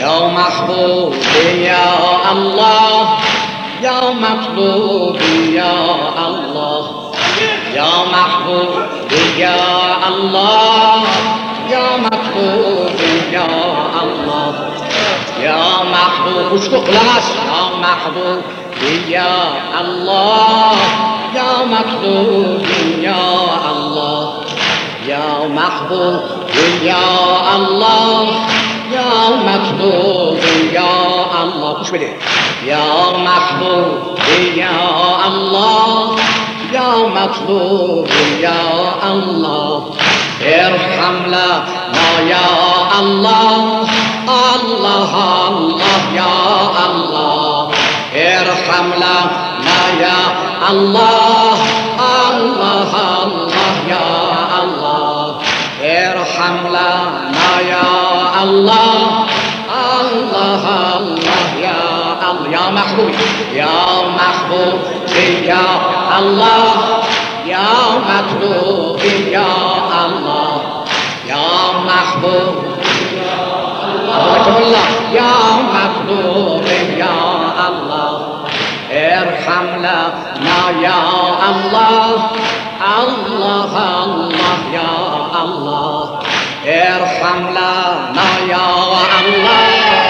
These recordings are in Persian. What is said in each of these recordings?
يا محبوبي يا الله يا مطلوبي يا الله يا محبوبي يا الله يا مطلوبي يا الله يا محبوب اشتق لغاس يا محبوبي يا الله يا مطلوبي يا الله يا محبوبي يا الله يا مطلوبي يا الله مش بدي يا محبوبي يا الله يا مطلوبي يا الله ارحم لنا يا الله الله الله يا الله ارحم لنا يا الله الله الله يا الله ارحم لنا يا الله الله الله يا الله يا محبوبي يا محبوبي يا الله يا مطلوبي يا الله يا محبوبي يا الله يا مطلوبي يا الله ارحم لنا يا الله الله الله يا الله ارحم لنا يا الله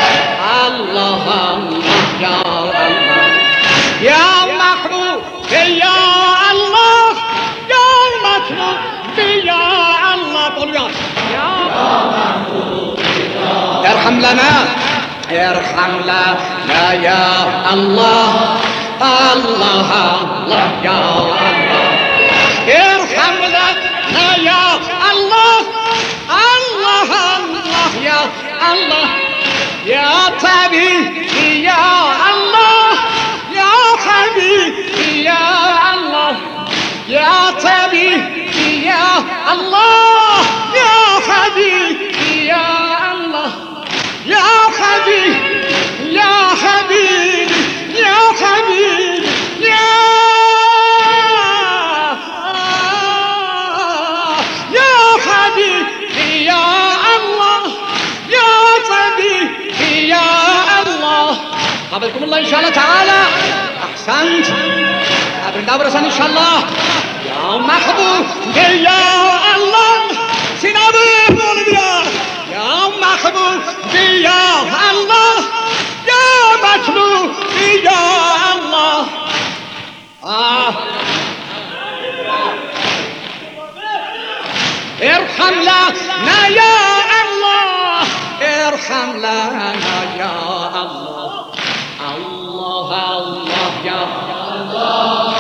الله الله يا الله يا محبوبي يا الله يا مطلوبي يا الله قولوا يا محبوبي ارحم لنا ارحم لنا يا الله الله الله يا الله ارحم لنا يا الله الله الله يا الله يا طبيبي يا الله يا حبيبي يا الله يا طبيبي يا الله يا حبيبي يا الله يا حبيبي يا حبيبي يا حبيبي يا حبيبي يا الله يا طبيبي يا الله قبلكم الله إن شاء الله تعالى أحسنت قبل دورة إن شاء الله يا محبوبي يا الله سنابي بولبيا يا محبوبي يا الله يا مطلوبي يا الله ارحم لنا يا الله ارحم لنا يا الله الله الله يا الله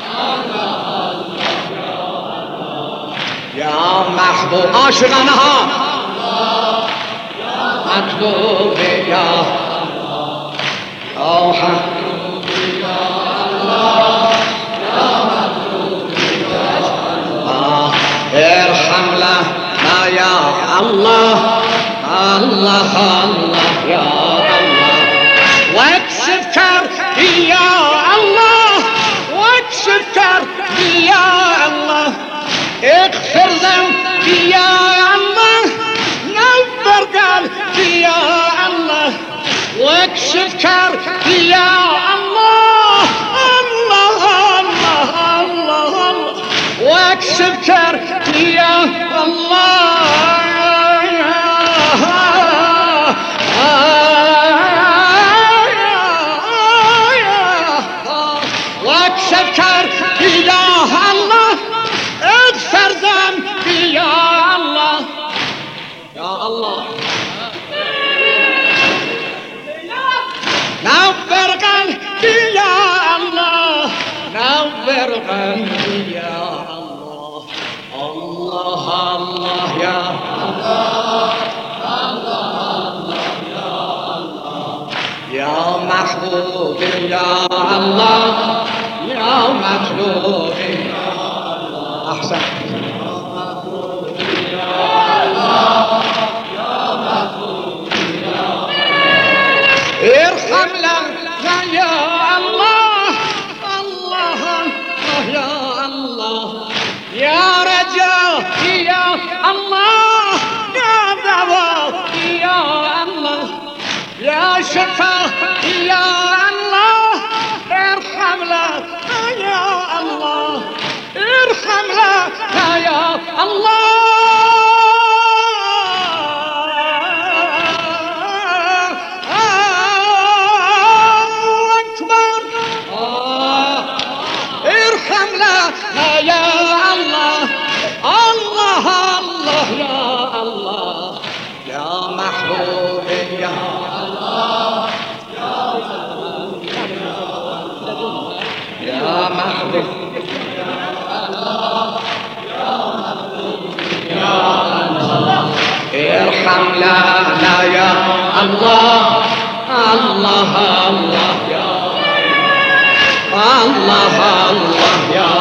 يا محبوب عاشقانها مطلوبي يا الله حبيبي يا الله يا مطلوبي يا الله ارحم لنا يا الله الله الله يا الله واكشف كربي يا الله واكشف كربي يا الله اغفر ذنبي يا الله نور قلبي يا الله واكشف كربي يا الله الله الله الله الله واكشف كربي يا الله واكشف كربي يا الله اغفر ذنبي يا الله يا الله نور قلبي يا الله نور قلبي يا الله الله الله يا الله الله يا الله يا محبوبي يا الله يا مطلوبي يا الله أحسن ارحم لنا يا الله الله الله يا الله يا رجائي يا الله يا دواء يا الله يا شفا يا الله ارحم لنا يا الله ارحم لنا يا الله أكبر ارحم لنا يا الله الله الله يا الله يا محبوب يا يا محبوب ارحم لنا يا الله الله الله يا الله الله يا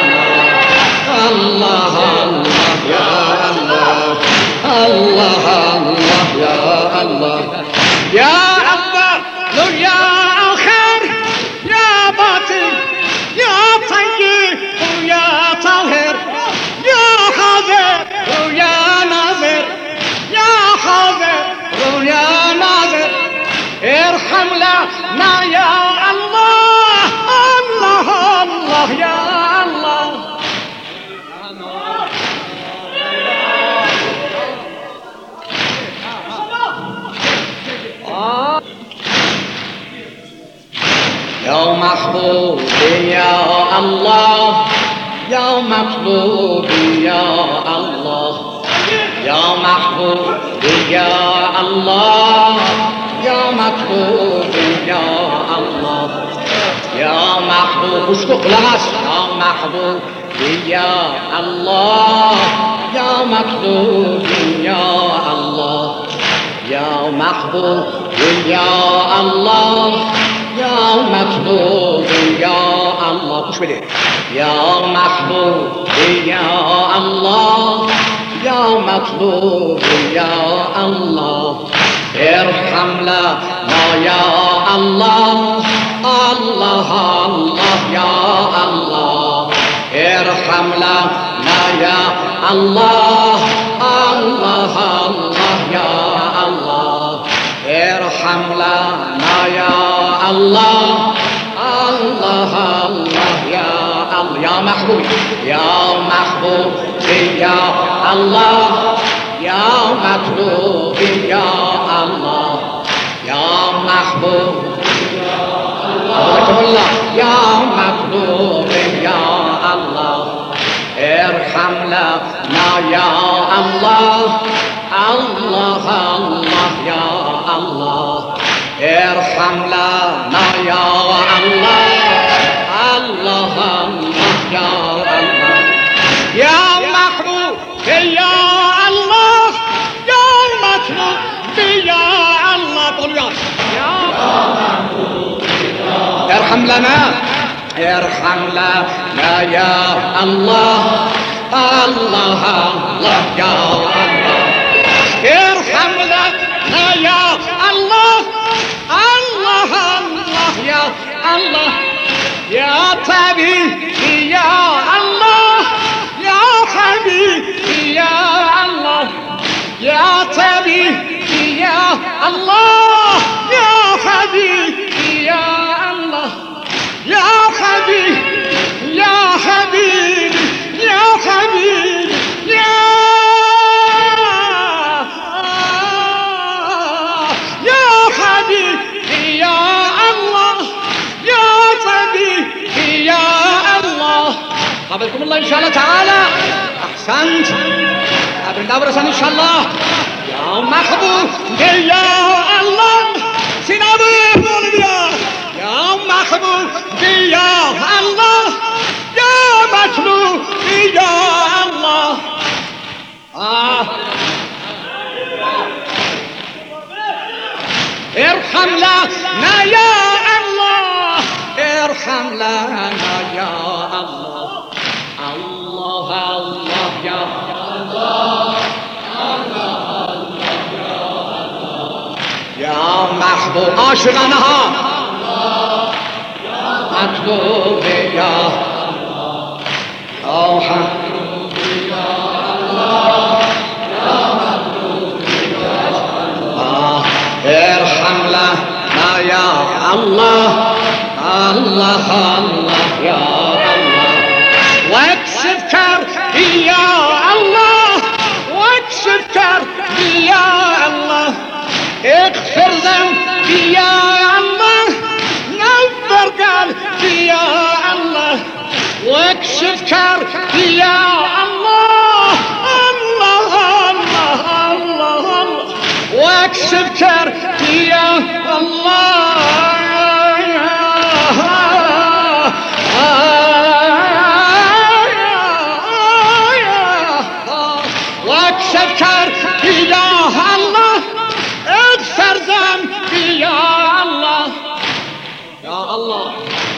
الله الله يا الله الله الله يا الله يا أول يا آخر يا باطن يا طيب ويا طاهر يا حاضر ويا ناظر يا حاضر ويا ناظر ارحم لنا يا الله الله الله يا الله يا محبوبي يا الله يا مطلوبي يا الله يا محبوبي يا الله يا مطلوبي يا الله يا محبوب اشتق لغش يا محبوبي يا الله يا مطلوبي يا الله يا محبوبي يا الله يا مطلوب يا الله مش بدي يا محبوب يا الله يا مطلوب يا الله ارحم لنا يا الله الله الله يا الله ارحم لنا يا الله الله الله يا الله ارحم لنا يا الله الله الله يا الله يا محبوب يا محبوب يا الله يا مطلوب يا الله يا محبوب الله يا مطلوب يا الله ارحم لنا يا الله الله الله يا الله ارحم لنا يا الله الله الله يا الله يا محبوب يا الله يا مطلوب يا الله قول يا محبوب ارحم لنا ارحم لنا يا الله الله الله يا الله ارحم لنا يا الله الله الله يا الله يا طبيبي يا الله يا حبيبي يا الله يا طبيبي يا الله يا حبيبي يا الله يا حبيبي يا حبيبي يا حبيبي يا حبيبي يا الله يا طبيبي يا الله قابلكم الله إن شاء الله تعالى أحسنت قبل دورة إن شاء الله يا محبوب يا الله سنابي يا محبوب يا الله يا مطلوب يا الله ارحم لنا يا الله ارحم لنا يا الله الله الله يا الله يا محبوب عاشقانها مطلوب يا الله ارحم لنا الله الله الله يا الله واكشف كربي يا الله واكشف كربي يا الله اغفر ذنبي يا الله نور قلبي يا الله واكشف كربي يا الله الله الله الله الله واكشف كربي يا الله واكشف كربي يا الله اغفر ذنبي يا الله يا الله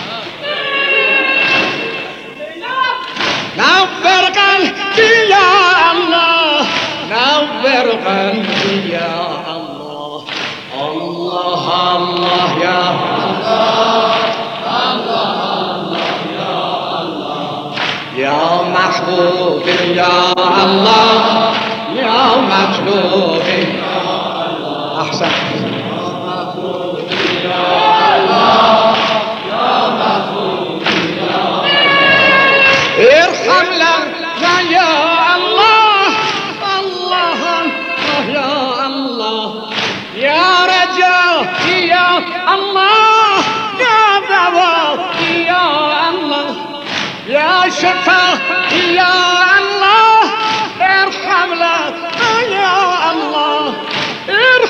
نور قلبي يا الله نور قلبي يا الله الله الله يا الله الله يا الله يا محبوب يا الله يا مطلوب يا الله أحسن ارحم لنا يا الله الله يا الله يا رجائي يا الله يا دواء يا الله يا شفاء يا الله ارحم لنا يا الله